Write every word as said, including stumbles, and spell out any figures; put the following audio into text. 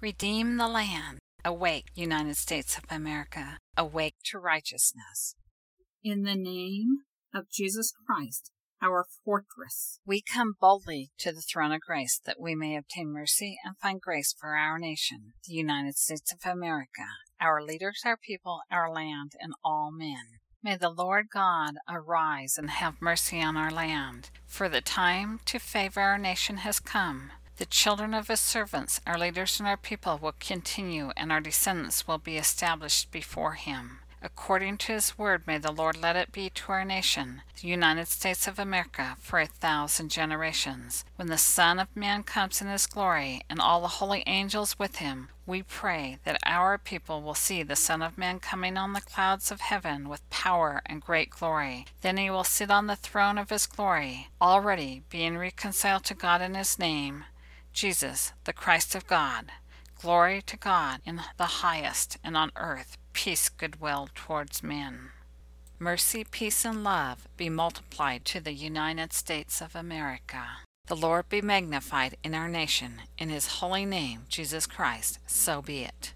Redeem the land. Awake, United States of America. Awake to righteousness. In the name of Jesus Christ, our fortress, we come boldly to the throne of grace that we may obtain mercy and find grace for our nation, the United States of America, our leaders, our people, our land, and all men. May the Lord God arise and have mercy on our land, for the time to favor our nation has come. The children of his servants, our leaders and our people, will continue, and our descendants will be established before him. According to his word, may the Lord let it be to our nation, the United States of America, for a thousand generations. When the Son of Man comes in his glory, and all the holy angels with him, we pray that our people will see the Son of Man coming on the clouds of heaven with power and great glory. Then he will sit on the throne of his glory, already being reconciled to God in his name, Jesus, the Christ of God. Glory to God in the highest, and on earth peace, goodwill towards men. Mercy, peace, and love be multiplied to the United States of America. The Lord be magnified in our nation. In his holy name, Jesus Christ, so be it.